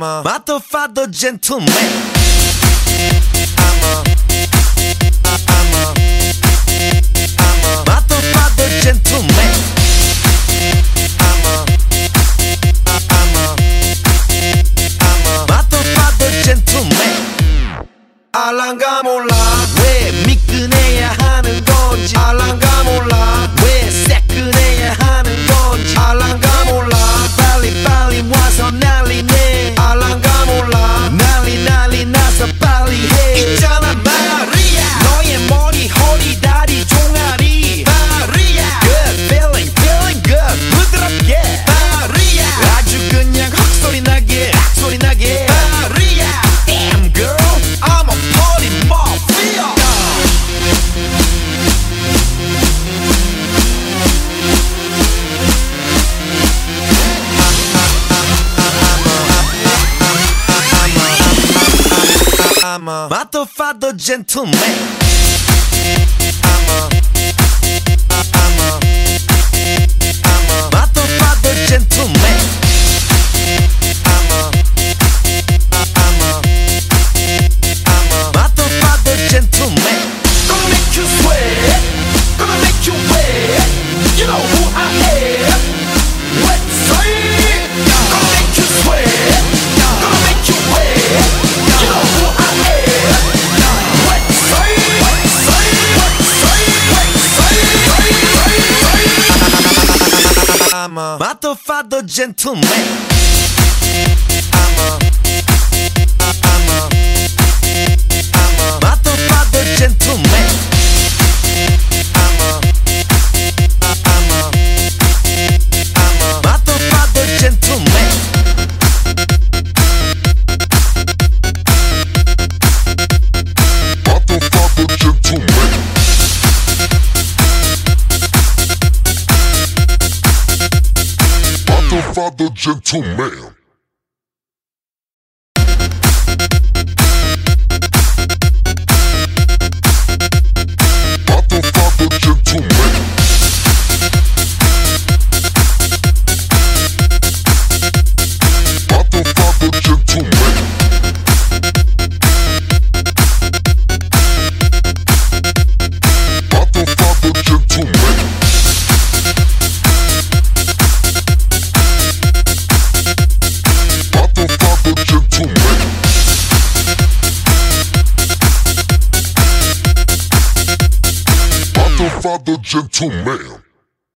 I'm a motherfucker gentleman. I'm a motherfucker gentleman. I'm a motherfucker gentleman. 알랑가 몰라 왜 미끈해야 하는 건지. 알랑가 몰라 왜 새끈해야 하는 건지. 알랑가 몰라 빨리 와서 난리내. 알랑가 몰라 난리 나서 빨리 해. 있잖아 마리아 너의 머리 허리 다리 종아리 마리아. Good feeling good 부드럽게 마리아. 아주 그냥 헉소리 나게 악소리 나게 마리아. Damn girl I'm a party mafia. I'm a motherfucker gentleman. I'm a motherfucker gentleman. I'm a motherfucker gentleman. Gonna make you sweat, gonna make you wet. You know who I am. Let's say it. Gonna make you sweat, gonna make you wet. You know who I am. Let's say it. I'm a motherfucker gentleman. I'm a motherfucker gentleman. I'm a motherfucker gentleman. Motherfucker gentleman. Motherfucker gentleman. Motherfucker gentleman. Motherfucker gentleman. Motherfucker gentleman. Motherfucker gentleman. Motherfucker gentleman.